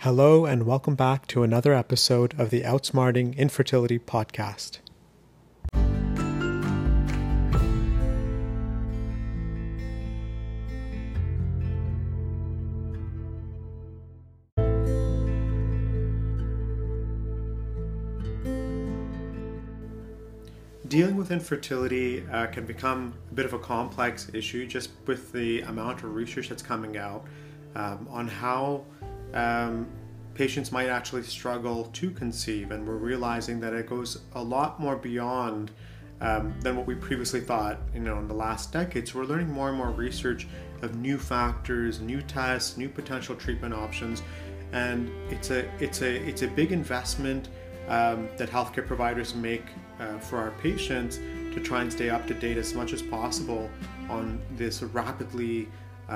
Hello, and welcome back to another episode of the Outsmarting Infertility Podcast. Dealing with infertility can become a bit of a complex issue just with the amount of research that's coming out on how patients might actually struggle to conceive, and we're realizing that it goes a lot more beyond than what we previously thought, in the last decade. So we're learning more and more research of new factors, new tests, new potential treatment options, and it's a big investment that healthcare providers make for our patients to try and stay up to date as much as possible on this rapidly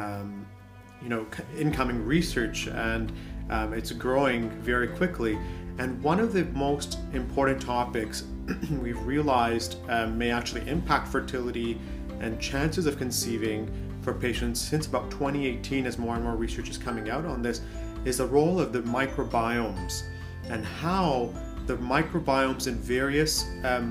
incoming research, and it's growing very quickly. And one of the most important topics we've realized may actually impact fertility and chances of conceiving for patients since about 2018, as more and more research is coming out on this, is the role of the microbiomes and how the microbiomes in various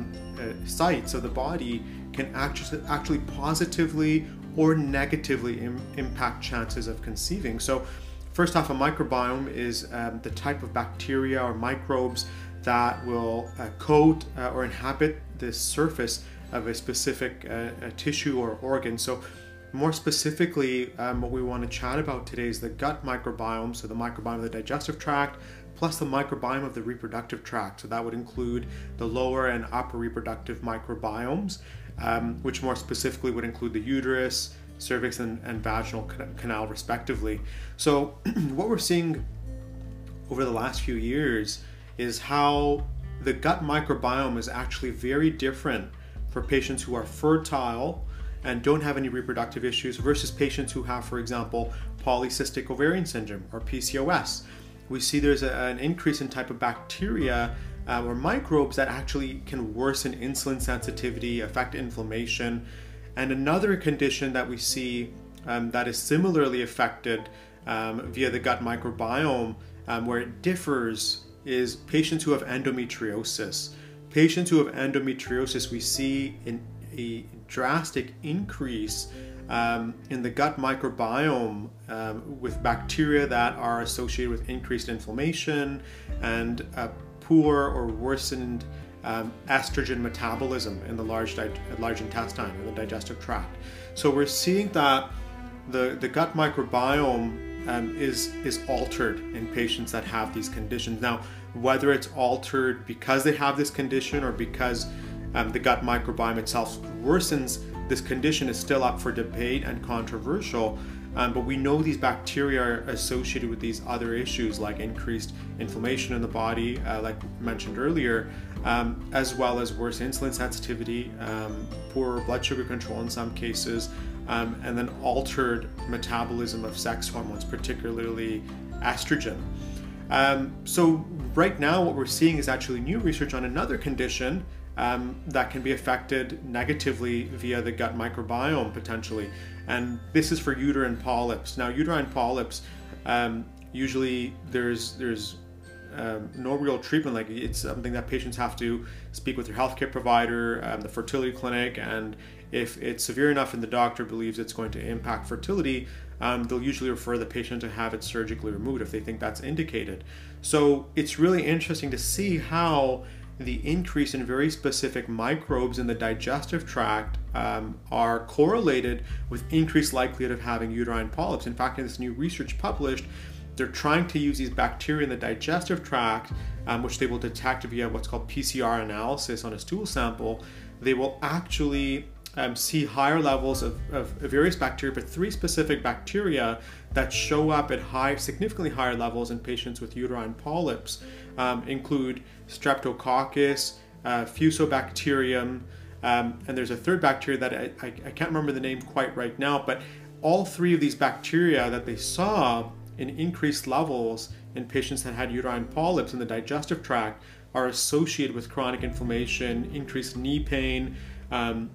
sites of the body can actually positively or negatively impact chances of conceiving. So first off, a microbiome is the type of bacteria or microbes that will coat or inhabit the surface of a specific tissue or organ. So more specifically, what we want to chat about today is the gut microbiome, so the microbiome of the digestive tract, plus the microbiome of the reproductive tract. So that would include the lower and upper reproductive microbiomes, which more specifically would include the uterus, cervix, and vaginal canal respectively. So what we're seeing over the last few years is how the gut microbiome is actually very different for patients who are fertile and don't have any reproductive issues versus patients who have, for example, polycystic ovarian syndrome or PCOS. We see there's an increase in type of bacteria or microbes that actually can worsen insulin sensitivity, affect inflammation. And another condition that we see that is similarly affected via the gut microbiome, where it differs, is patients who have endometriosis. Patients who have endometriosis, we see a drastic increase in the gut microbiome with bacteria that are associated with increased inflammation and poor or worsened estrogen metabolism in the large intestine or the digestive tract. So we're seeing that the gut microbiome is altered in patients that have these conditions. Now, whether it's altered because they have this condition or because the gut microbiome itself worsens this condition is still up for debate and controversial, but we know these bacteria are associated with these other issues like increased inflammation in the body, like mentioned earlier, as well as worse insulin sensitivity, poor blood sugar control in some cases, and then altered metabolism of sex hormones, particularly estrogen. So right now what we're seeing is actually new research on another condition that can be affected negatively via the gut microbiome potentially, and this is for uterine polyps. Now, uterine polyps, usually there's no real treatment. Like, it's something that patients have to speak with their healthcare provider, the fertility clinic, and if it's severe enough and the doctor believes it's going to impact fertility, they'll usually refer the patient to have it surgically removed if they think that's indicated. So it's really interesting to see how the increase in very specific microbes in the digestive tract are correlated with increased likelihood of having uterine polyps. In fact, in this new research published, they're trying to use these bacteria in the digestive tract, which they will detect via what's called PCR analysis on a stool sample. They will actually see higher levels of various bacteria, but three specific bacteria that show up at significantly higher levels in patients with uterine polyps include Streptococcus, Fusobacterium, and there's a third bacteria that I can't remember the name quite right now, but all three of these bacteria that they saw in increased levels in patients that had uterine polyps in the digestive tract are associated with chronic inflammation, increased knee pain. One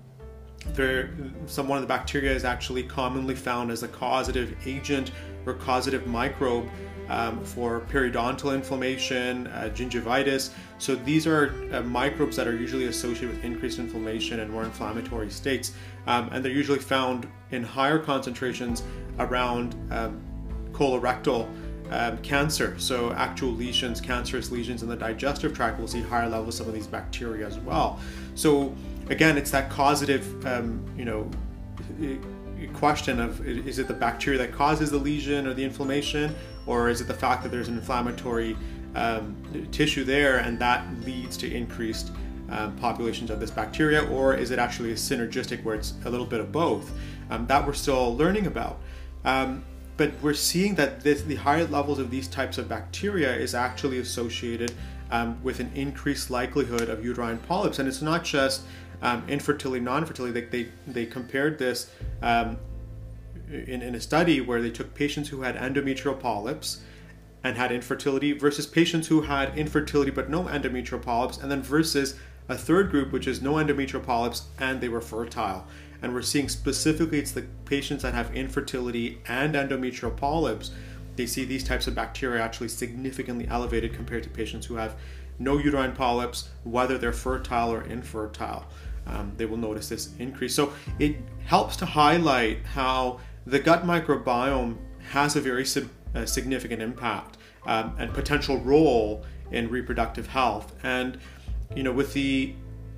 of the bacteria is actually commonly found as a causative agent or causative microbe for periodontal inflammation, gingivitis. So these are microbes that are usually associated with increased inflammation and more inflammatory states, and they're usually found in higher concentrations around colorectal cancer. So actual lesions, cancerous lesions in the digestive tract, will see higher levels of some of these bacteria as well. So again, it's that causative, question of, is it the bacteria that causes the lesion or the inflammation, or is it the fact that there's an inflammatory tissue there and that leads to increased populations of this bacteria, or is it actually a synergistic where it's a little bit of both? That we're still learning about. But we're seeing that the higher levels of these types of bacteria is actually associated with an increased likelihood of uterine polyps. And it's not just infertility, non-fertility. They compared this in a study where they took patients who had endometrial polyps and had infertility versus patients who had infertility but no endometrial polyps, and then versus a third group, which is no endometrial polyps and they were fertile. And we're seeing specifically it's the patients that have infertility and endometrial polyps, they see these types of bacteria actually significantly elevated compared to patients who have no uterine polyps, whether they're fertile or infertile. They will notice this increase. So it helps to highlight how the gut microbiome has a very significant impact and potential role in reproductive health. And with the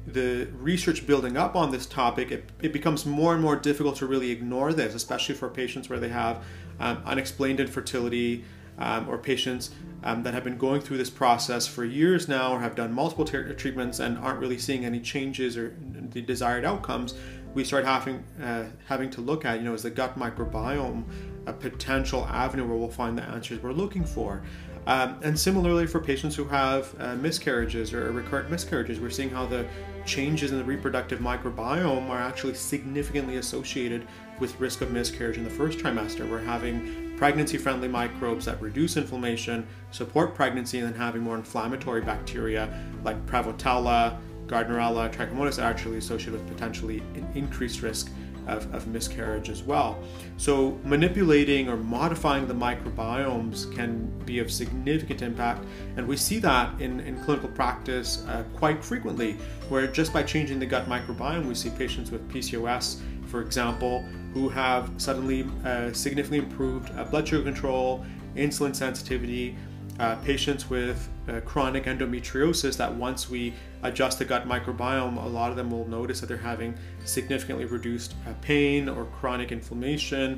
research building up on this topic, it becomes more and more difficult to really ignore this, especially for patients where they have unexplained infertility, or patients that have been going through this process for years now, or have done multiple treatments and aren't really seeing any changes or the desired outcomes. We start having to look at, is the gut microbiome a potential avenue where we'll find the answers we're looking for? And similarly for patients who have miscarriages or recurrent miscarriages, we're seeing how the changes in the reproductive microbiome are actually significantly associated with risk of miscarriage in the first trimester. We're having pregnancy-friendly microbes that reduce inflammation, support pregnancy, and then having more inflammatory bacteria like Prevotella, Gardnerella, Trichomonas are actually associated with potentially an increased risk of miscarriage as well. So manipulating or modifying the microbiomes can be of significant impact, and we see that in clinical practice quite frequently, where just by changing the gut microbiome, we see patients with PCOS, for example, who have suddenly significantly improved blood sugar control, insulin sensitivity, patients with chronic endometriosis, that once we adjust the gut microbiome, a lot of them will notice that they're having significantly reduced pain or chronic inflammation,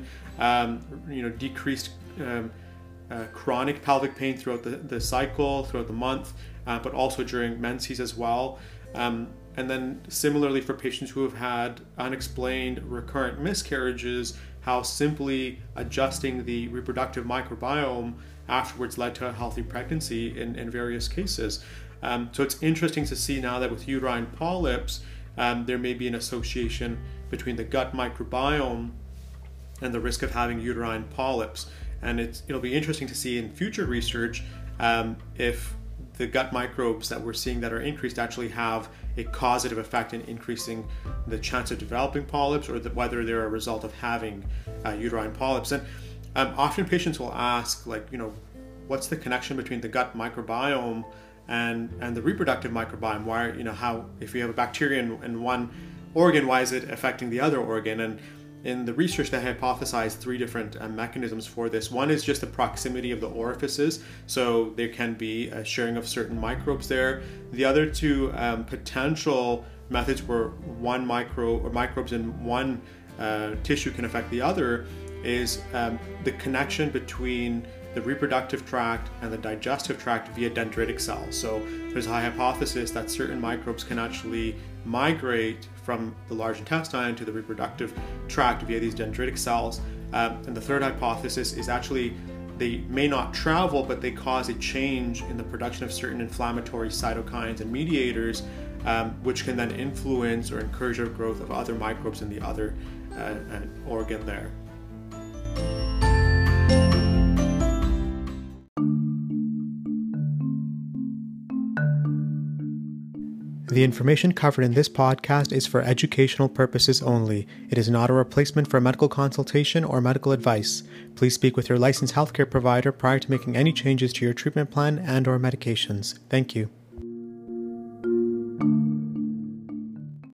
decreased chronic pelvic pain throughout the cycle, throughout the month, but also during menses as well. And then similarly for patients who have had unexplained recurrent miscarriages, how simply adjusting the reproductive microbiome afterwards led to a healthy pregnancy in various cases. So it's interesting to see now that with uterine polyps, there may be an association between the gut microbiome and the risk of having uterine polyps. And it'll be interesting to see in future research if the gut microbes that we're seeing that are increased actually have a causative effect in increasing the chance of developing polyps, or whether they're a result of having uterine polyps. And often patients will ask, what's the connection between the gut microbiome and the reproductive microbiome? Why, how, if you have a bacteria in one organ, why is it affecting the other organ? And in the research, they hypothesized three different mechanisms for this. One is just the proximity of the orifices, so there can be a sharing of certain microbes there. The other two potential methods where one microbes in one tissue can affect the other is the connection between the reproductive tract and the digestive tract via dendritic cells. So there's a hypothesis that certain microbes can actually migrate from the large intestine to the reproductive tract via these dendritic cells. And the third hypothesis is actually they may not travel, but they cause a change in the production of certain inflammatory cytokines and mediators, which can then influence or encourage the growth of other microbes in the other organ there. The information covered in this podcast is for educational purposes only. It is not a replacement for medical consultation or medical advice. Please speak with your licensed healthcare provider prior to making any changes to your treatment plan and/or medications. Thank you.